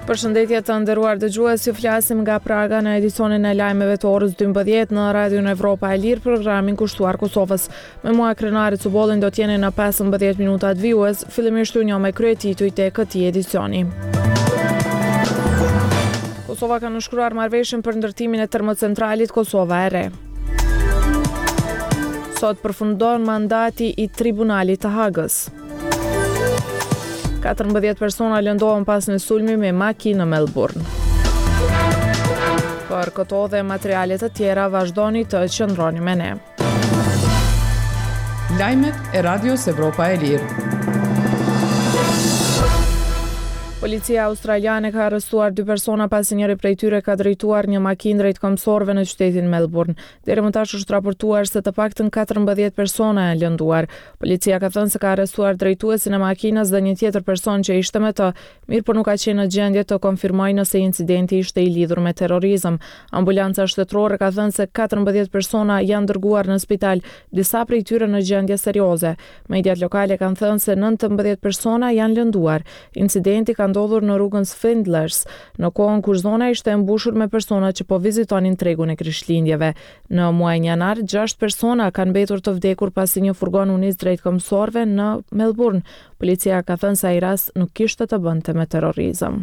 Përshëndetje të nderuar dëgjues, ju flasim nga Praga në edicionin e lajmeve të orës 12 në Radion Evropa e Lirë, programin kushtuar Kosovës. Me mua Krenari Cubollin do t'jeni në 15 minutat vijues, fillimisht u njoh me kryetitujt e këtij edicioni. Kosova ka nënshkruar marrëveshjen për ndërtimin e termocentralit Kosova e Re. Sot përfundon mandati i Tribunalit të Hagës. 14 persona lëndohen pas një sulmi me makinë në Melbourne. Për këto dhe materialet të tjera vazhdoni të qëndroni me ne. Lajmet e Radios Evropa e Lirë. Policia australiane ka arrestuar 2 persona pasi njëri prej tyre ka drejtuar një makinë drejt këmbësorëve në qytetin Melbourne. Deri më tash është raportuar se të paktën 14 persona janë lënduar. Policia ka thënë se ka arrestuar drejtuesin e makinës dhe një tjetër person që ishte me të, mirë por nuk ka qenë në gjendje të konfirmojë nëse incidenti ishte i lidhur me terrorizëm. Ambulanca shtetërore ka thënë se 14 persona janë dërguar në spital, disa prej tyre në gjendje serioze. Mediat lokale kanë thënë se 19 persona janë lënduar. Incidenti ka ndodhur në rrugën Swindlers, në kohën kur zona ishte e mbushur me persona që po vizitonin tregun e Krishtlindjeve. Në muajin janar, 6 persona kanë mbetur të vdekur pasi një furgon u nis drejt këmbësorëve në Melbourne. Policia ka thënë se ai rast nuk kishte të bënte me terrorizëm.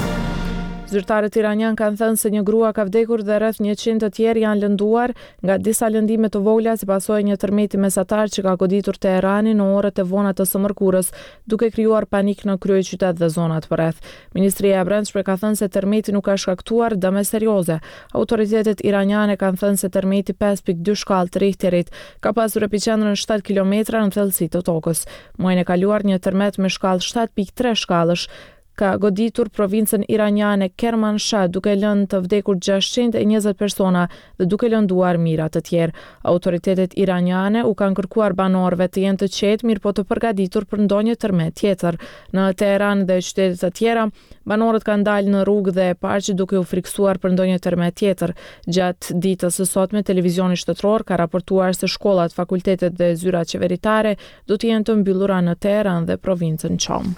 Zyrtarët iranian kanë thënë se një grua ka vdekur dhe rreth 100 të tjerë janë lënduar nga disa lëndime të vogla si pasojë një tërmeti mesatar që ka goditur Teheranin në orët e vona të së mërkurës, duke krijuar panik në kryeqytet dhe zonat përreth. Ministria e Brendshme ka thënë se tërmeti nuk ka shkaktuar dëme serioze. Autoritetet iraniane kanë thënë se tërmeti 5.2 shkallë të Richterit ka pasur epiqendrën 7 kilometra në thellësi të tokës. Muajin e kaluar një tërmet me shkallë 7.3 shkallësh ka goditur provincën iraniane Kermanshah duke lënë të vdekur 620 persona dhe duke lënduar mijëra të tjerë. Autoritetet iraniane u kanë kërkuar banorëve të jenë të qetë, mirë po të përgatitur për ndonjë tërmet tjetër. Në Teheran dhe qytete të tjera, banorët kanë dalë në rrugë dhe parqe duke u friksuar për ndonjë tërmet tjetër. Gjatë ditës së sotme, televizioni shtetëror ka raportuar se shkollat, fakultetet dhe zyrat qeveritare do të jenë të mbyllura në Teheran dhe provincën Qom.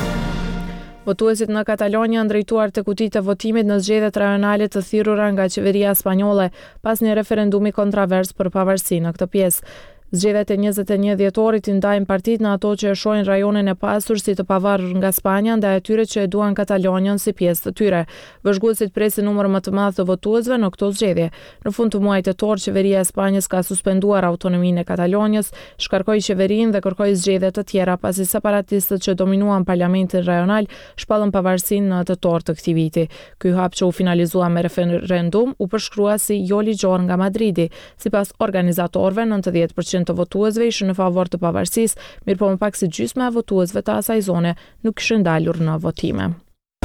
Votuesit në Katalonja janë drejtuar te kutitë e votimit në zgjedhjet rajonale të thirrura nga qeveria spanjolle pas një referendumi kontrovers për pavarësi në këtë pjesë. Zgjedhjet e 21 dhjetorit i ndajnë partitë në ato që e shohin rajonin e pasur si të pavarur nga Spanja ndaj atyre që e duan Katalonjën si pjesë të tyre. Vëzhguesit presin numër më të madh të votuesve në këto zgjedhje. Në fund të muajit tetor, qeveria e Spanjës ka suspenduar autonominë e Katalonjës, shkarkoi qeverinë dhe kërkoi zgjedhje të tjera pasi separatistët që dominuan parlamentin rajonal shpallën pavarësinë në tetor të këtij viti. Ky hap që u finalizua me referendum u përshkrua si jo ligjor nga Madridi. Sipas organizatorëve, 90% të votuesve ishin në favor të pavarësisë, mirë po më pak se gjysma e votuesve të asaj zone nuk kishin dalur në votime.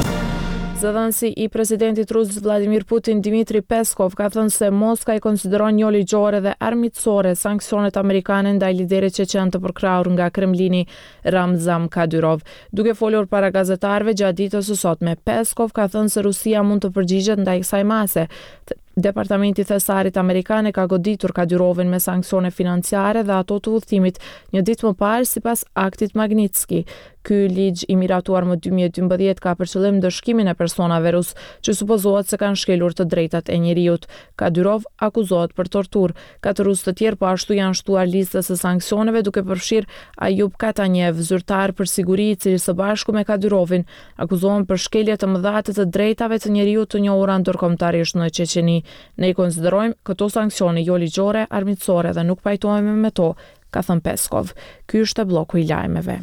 Zëdhënësi i presidentit rus Vladimir Putin, Dmitri Peskov, ka thënë se Moska i konsideron jo ligjore dhe armiqësore sanksionet amerikane ndaj liderit çeçen të përkrahur nga Kremlini, Ramzan Kadyrov. Duke folur para gazetarëve gjatë ditës së sotme, Peskov ka thënë se Rusia mund të përgjigjet ndaj kësaj mase. Departamenti i Thesarit amerikan ka goditur Kadyrovin me sanksione financiare dhe ato të udhëtimit një ditë më parë sipas aktit Magnitski. Ky ligj i miratuar më 2012 ka për qëllim dëshkimin e personave rus që supozohet se kanë shkelur të drejtat e njerëzit. Kadyrov akuzohet për torturë. 4 rusë të tjerë po ashtu janë shtuar listës së sanksioneve duke përfshirë Ayub Katanjev, zyrtar për siguri i cili së bashku me Kadyrovin akuzohen për shkelje të mëdha të drejtave të njerëzit të njohura ndërkombëtarisht në Çeçeni. Ne i konsiderojmë këto sanksione jo ligjore, armiqësore dhe nuk pajtohemi me to, ka thënë Peskov. Ky është bloku i lajmeve.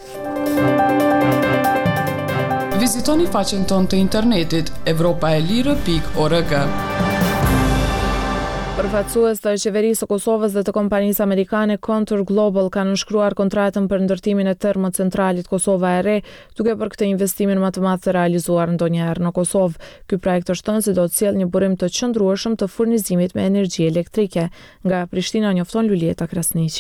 Vizitoni faqen tonë të internetit europaelire.org. Përfaqësues të qeverisë së Kosovës dhe të kompanisë amerikane Contour Global kanë nënshkruar kontratën për ndërtimin e termocentralit Kosova e Re, duke për këtë investimin më të madh të realizuar ndonjëherë në Kosovë. Ky projekt është thënë se do të sjellë një burim të qëndrueshëm të furnizimit me energji elektrike. Nga Prishtina njofton Lulieta Krasniqi.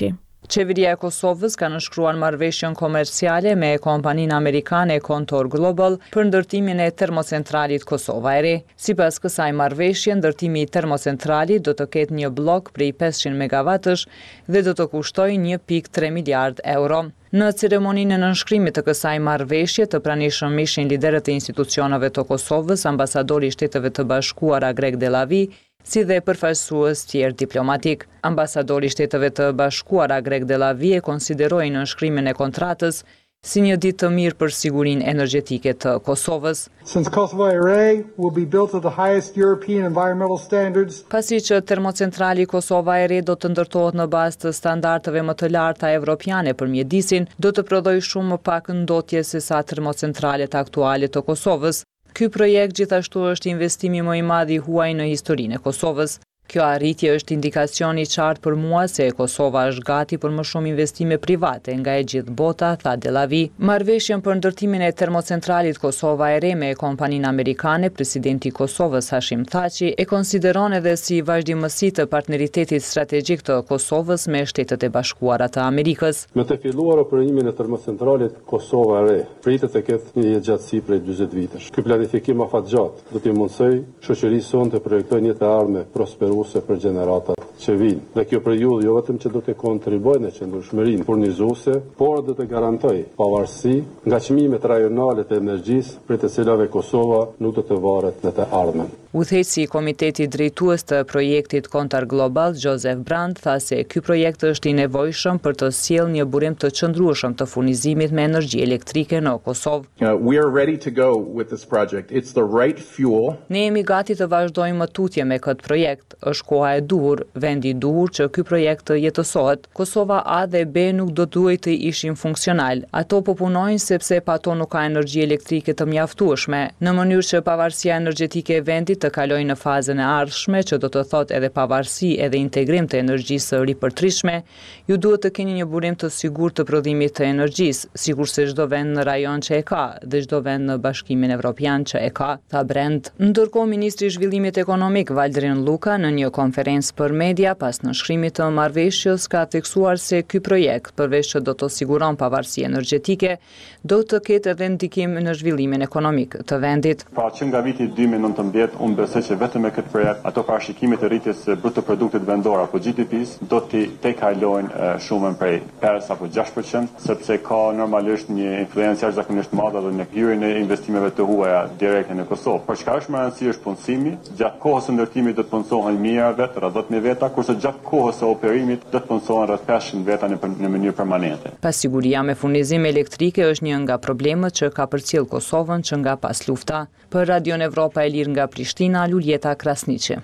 Qeveria e Kosovës ka nënshkruar marrëveshjen komerciale me kompaninë amerikane Contour Global për ndërtimin e termocentralit Kosova e Re. Sipas kësaj marrëveshje, ndërtimi i termocentralit do të ketë një blok prej 500 megawattësh dhe do të kushtoj 1.3 miliard euro. Në ceremoninë e nënshkrimit të kësaj marrëveshje të pranishëm ishin liderët e institucioneve të Kosovës, ambasadori i Shteteve të Bashkuara Greg Delavi, si dhe përfaqësues tjerë diplomatik. Ambasadori i Shteteve të Bashkuara Greg Delavi e konsideroi nënshkrimin e kontratës si një ditë të mirë për sigurinë energjetike të Kosovës. Since Kosovo Re will be built to the highest European environmental standards. Pasi që termocentrali Kosova e Re do të ndërtohet në bazë të standardeve më të larta evropiane për mjedisin, do të prodhojë shumë më pak ndotje se sa termocentralet aktuale të Kosovës. Ky projekt gjithashtu është investimi më i madh i huaj në historinë e Kosovës. Kjo arritje është indikacion i qartë për mua se Kosova është gati për më shumë investime private nga e gjithë bota, tha Delavi. Marrëveshjen për ndërtimin e termocentralit Kosova e Re me kompaninë amerikane, presidenti i Kosovës Hashim Thaçi e konsideron edhe si vazhdimësi të partneritetit strategjik të Kosovës me Shtetet e Bashkuara të Amerikës. Me të filluar operimimin e termocentralit Kosova e Re, pritet të ketë një gjatësi prej 40 vitesh. Ky planifikim afatgjatë do t'i mundsoj shoqërisë sonë të projektojë një të ardhme prosperuese për gjeneratat që vinë. Dhe kjo periudhë jo vetëm që do të kontribuojë në qëndrueshmërinë furnizuese, por do të garantojë pavarësi nga çmimet rajonale të energjisë për të cilave Kosova nuk do të varet në të ardhmen. Udhëheqësi i Komiteti Drejtues të projektit Contour Global, Joseph Brand, tha se ky projekt është i nevojshëm për të sjellë një burim të qëndrueshëm të furnizimit me energji elektrike në Kosovë. We are ready to go with this project. It's the right fuel. Ne jemi gati të vazhdojmë tutje me këtë projekt. Është koha e duhur, vendi i duhur që ky projekt të jetësohet. Kosova A dhe B nuk do duhet të ishin funksional. Ato po punojnë sepse pa to nuk ka energji elektrike të mjaftueshme, në mënyrë që pavarësia energjetike e vendit të kalojë në fazën e ardhshme, që do të thotë edhe pavarësi edhe integrim të energjisë së ripërtrishme. Ju duhet të keni një burim të sigurt të prodhimit të energjisë, sikurse çdo vend në rajon që e ka dhe çdo vend në Bashkimin Evropian që e ka, tha Brand. Ndërkohë, ministri i zhvillimit ekonomik Valdrin Luka në një konferencë për media pas nënshkrimit të marrëveshjes ka theksuar se ky projekt, përveç që do të siguron pavarësi energjetike, do të ketë edhe ndikim në zhvillimin ekonomik të vendit. Pra që nga viti 2019, unë besoj që vetëm me këtë projekt ato parashikimet e rritjes së bruto produktit vendor apo GDP-s do të kalojnë shumën prej 5 apo 6%, sepse ka normalisht një influencë jashtëzakonisht madhe dhe në hyrjen e investimeve të huaja direkte në Kosovë. Por çka është më e rëndësishme është punësimi. Gjatë kohës së ndërtimit do të punësohen mijëra vetë, rreth 10.000 veta, kurse gjatë kohës së operimit do të punësohen rreth 500 veta në mënyrë permanente. Pasiguria me furnizim elektrike është një nga problemet që ka përcjell Kosovën që nga pas lufta. Për Radion Evropa e Lirë nga Prishtina, Luljeta Krasniqi.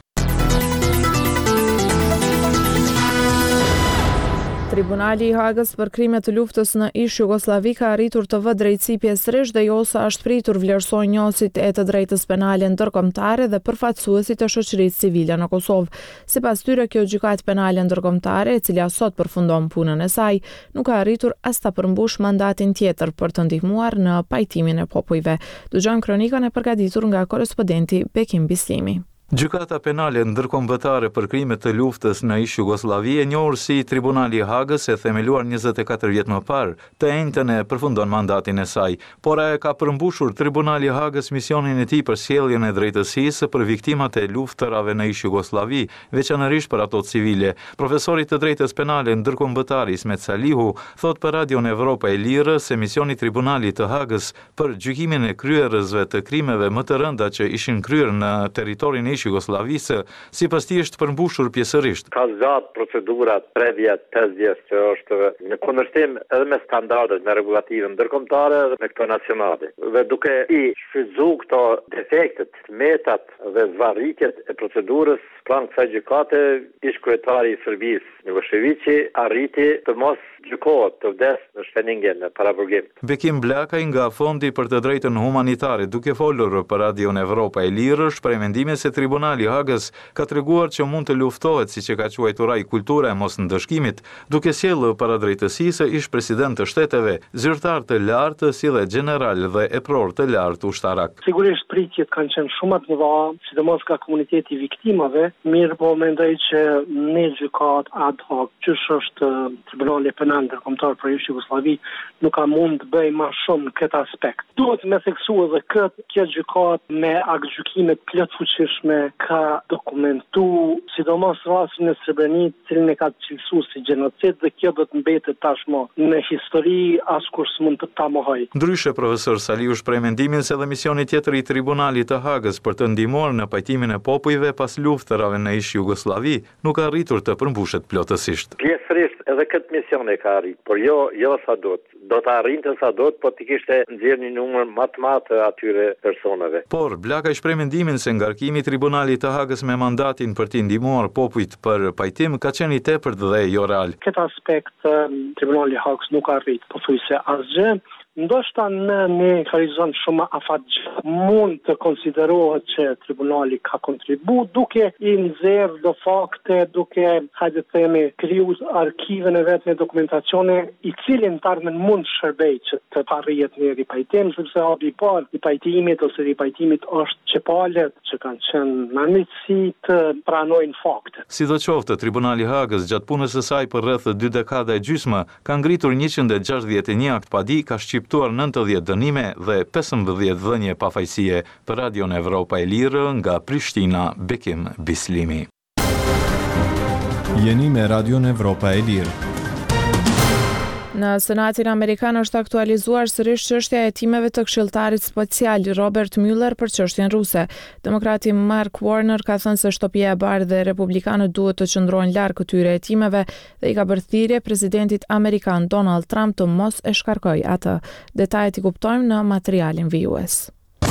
Tribunali i Hagës për krimet të luftës në ish Jugosllavi ka arritur të vë drejtësi pjesërisht dhe JOSA është pritur vlerësoj njësit e të drejtës penale ndërkombëtare dhe përfaqësuesit të shoqërisë civile në Kosovë. Sipas tyre, kjo gjykatë penale ndërkombëtare, e cila sot përfundon punën e saj, nuk ka arritur as ta përmbush mandatin tjetër për të ndihmuar në pajtimin e popujve. Dëgjojmë kronikën e përgatitur nga korespondenti Bekim Bislimi. Gjykata penale ndërkombëtare për krimet të luftës në ish Jugosllavi e njohur si Tribunali i Hagës e themeluar 24 vjet më parë, të enjtën e përfundon mandatin e saj, por e ka përmbushur Tribunali i Hagës misionin e tij për sjelljen e drejtësisë për viktimat e luftërave në ish Jugosllavi, veçanërisht për ato civile. Profesori të drejtës penale ndërkombëtare Ismet Salihu thot për Radion Evropa e Lirë se misioni i Tribunalit të Hagës për gjykimin e kryerësve të krimeve më të rënda që ishin kryer në territorin e Jugosllavisë, sipas tij është përmbushur pjesërisht. Ka zgjat procedurat 3 vjet, 5 vjet që është në kundërshtim edhe me standardet, me regulativën ndërkombëtare dhe me këto nacionale. Dhe duke i shfrytzuar këto defektet, metat dhe varritjet e procedurës, pranë kësaj gjykate, ish kryetari i Serbisë, Miloševići, arriti të mos gjykohet, të vdes në Shpeningen, në paraburgim. Bekim Blakaj nga Fondi për të drejtën humanitare, duke folur për Radion Evropa e Lirë, shpreh mendimin se Tribunali i Hagës ka treguar që mund të luftohet, siç e ka quajtur ai, kultura e mosndëshkimit, duke sjellë para drejtësisë ish president të shteteve, zyrtar të lartë si dhe general dhe epror të lartë ushtarak. Sigurisht pritjet kanë qenë shumë të mëdha, sidomos ka komuniteti i viktimave, mirë po mendoj që në gjykat ad hoc, që është Tribunali Penal Ndërkombëtar për Jugosllavi, nuk ka mund të bëj më shumë në këtë aspekt. Duhet me theksu edhe kjo gjykat me aktgjykime të plot fuqishme ka dokumentu, sidomos rastin e Srebrenicës, cilin e ka cilësuar si gjenocid, dhe kjo do të mbetet tashmë në histori, askush s'mund të ta mohoj. Ndryshe, profesor Saliu shpreh mendimin se dhe misioni tjetër i Tribunalit të Hagës për të ndihmuar në pajtimin e popujve pas luftërave në ish Jugosllavi nuk ka arritur të përmbushet plotësisht. Pjesërisht edhe këtë mision e ka arrit, por jo sa do të arrinte sa do të, po të kishte nxjerrë një numër më të madh të atyre personave. Por Blaka i shpreh mendimin se ngarkimi i Tribunalit të Hagës me mandatin për t'i ndihmuar popujt për pajtim ka qenë i tepërt dhe jo real. Këtë aspekt Tribunali i Hagës nuk arrit pothuajse asgjë. Ndoshta në një horizont shumë afatgjat mund të konsiderohet që tribunali ka kontribu duke i nxjerrë do fakte, duke hajde të themi krijuar arkivën e vet me dokumentacione i cilin tarmen mund shërbej që të arrihet një ripajtim, sepse hapi i parë i pajtimit ose ripajtimit është që palët që kanë qenë në mundësi të pranojnë fakte. Sidoqoftë, Tribunali i Hagës gjatë punës së saj për rreth 2 dekada e gjysmë ka ngritur 161 akt padi, ka shqiptuar 90 dënime dhe 15 dhënie pafajësie. Për Radion Evropa e Lirë nga Prishtina, Bekim Bislimi. Jeni me Radion Evropa e Lirë. Në Senatin Amerikan është aktualizuar sërish çështja e hetimeve të këshilltarit special Robert Mueller për çështjen ruse. Demokrati Mark Warner ka thënë se shtëpia e bardhë dhe republikanët duhet të qëndrojnë larg këtyre hetimeve dhe i ka bërë thirrje presidentit amerikan Donald Trump të mos e shkarkojë atë. Detajet i kuptojmë në materialin vijues.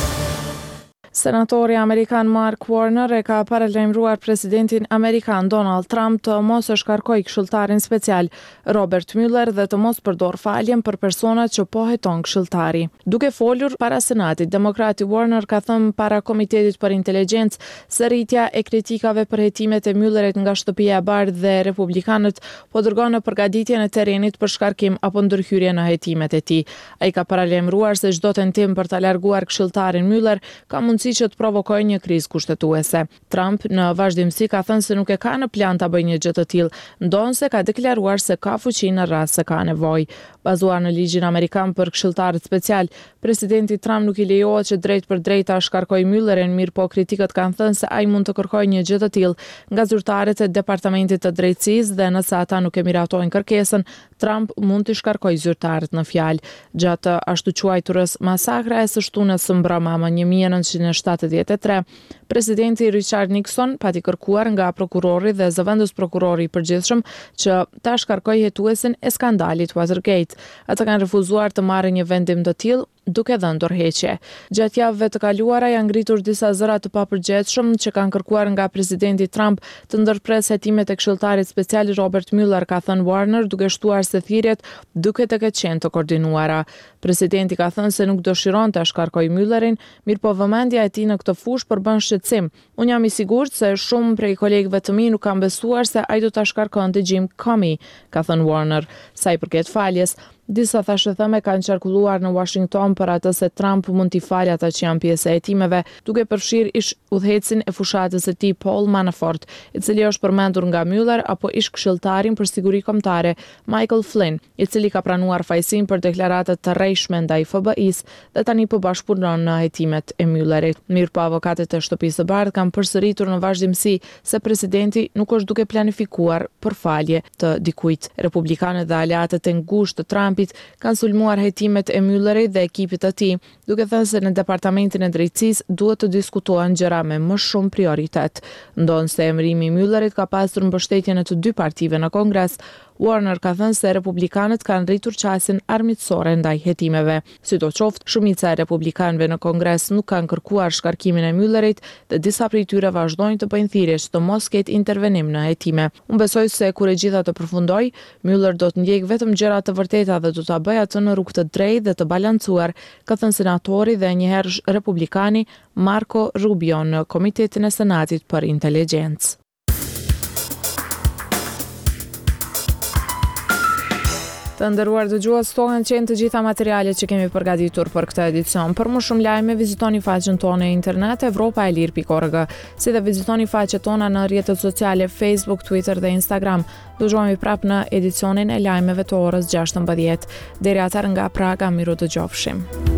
Senatori amerikan Mark Warner e ka paralajmëruar presidentin amerikan Donald Trump të mos e shkarkojë këshilltarin special Robert Mueller dhe të mos përdor faljen për personat që po heton këshilltari. Duke folur para Senatit, demokrati Warner ka thënë para Komitetit për Inteligjencë se rritja e kritikave për hetimet e Muellerit nga shtëpia e bardhë dhe republikanët po dërgon në përgatitjen e terrenit për shkarkim apo ndërhyrje në hetimet e tij. Ai ka paralajmëruar se çdo tentim për ta larguar këshilltarin Mueller ka që të provokojë një krizë kushtetuese. Trump në vazhdimsi ka thënë se nuk e ka në plan ta bëjë një gjë të tillë, ndonse ka deklaruar se ka fuqi në rast se ka nevojë. Bazuar në ligjin amerikan për këshilltarët special, presidenti Trump nuk i lejohet që drejt për drejt ta shkarkojë Muellerin, mirë po kritikët kanë thënë se ai mund të kërkojë një gjë të tillë nga zyrtarët e Departamentit të Drejtësisë dhe nëse ata nuk e miratojnë kërkesën, Trump mund të shkarkojë zyrtarët në fjalë. Gjatë ashtu quajturës masakra e së shtunës së mbrëmje më 1973, presidenti Richard Nixon pati kërkuar nga prokurori dhe zëvendës prokurori i përgjithshëm që ta shkarkojë hetuesin e skandalit Watergate. Ata kanë refuzuar të marrin një vendim të tillë, duke dhënë dorëheqje. Gjatë javëve të kaluara janë ngritur disa zëra të papërgjegjshëm që kanë kërkuar nga presidenti Trump të ndërpres hetimet e këshilltarit special Robert Mueller, ka thënë Warner, duke shtuar se thirrjet duke të ketë qenë të koordinuara. Presidenti ka thënë se nuk dëshiron të shkarkojë Muellerin, mirë po vëmendja e tij në këtë fushë përbën shqetësim. Unë jam i sigurt se shumë prej kolegëve të mi nuk kanë besuar se ai do ta shkarkonte Jim Comey, ka thënë Warner. Sa i përket faljes, disa thashëthëme kanë qarkulluar në Washington për atë se Trump mund t'i falë ata që janë pjesë e hetimeve, duke përfshirë ish udhëhecin e fushatës së tij Paul Manafort, i cili është përmendur nga Mueller, apo ish këshilltarin për siguri kombëtare Michael Flynn, i cili ka pranuar fajësinë për deklaratat të rrejshme ndaj FBI-s dhe tani po bashkëpunon në hetimet e Muellerit. Mirëpo avokatët e shtëpisë së bardhë kanë përsëritur në vazhdimsi se presidenti nuk është duke planifikuar për falje të dikujt. Republikanët dhe aleatët e ngushtë të Trumpit kanë sulmuar hetimet e Muellerit dhe ekipit të tij, duke thënë se në Departamentin e Drejtësisë duhet të diskutohen gjëra me më shumë prioritet. Ndonse emërimi i Muellerit ka pasur mbështetjen e të dy partive në Kongres, Warner ka thënë se republikanët kanë rritur qasin armiqësore ndaj hetimeve. Sidoqoftë, shumica e republikanëve në Kongres nuk kanë kërkuar shkarkimin e Müllerit dhe disa prej tyre vazhdojnë të bëjnë thirrje që të mos ketë intervenim në hetime. Unë besoj se kur e gjitha të përfundoj, Müller do të ndjek vetëm gjëra të vërteta dhe do ta bëjë atë në rrugë të drejtë dhe të balancuar, ka thënë senatori dhe njëherë republikani Marco Rubio në Komitetin e Senatit për Inteligjencë. Të nderuar dëgjues, këto kanë qenë të gjitha materialet që kemi përgatitur për këtë edicion. Për më shumë lajme, vizitoni faqen tonë e internet evropaelir.org, si dhe vizitoni faqet tona në rrjetet sociale Facebook, Twitter dhe Instagram. Dëgjohemi prapë në edicionin e lajmeve të orës 16. Deri atëherë nga Praga, miru dëgjofshim.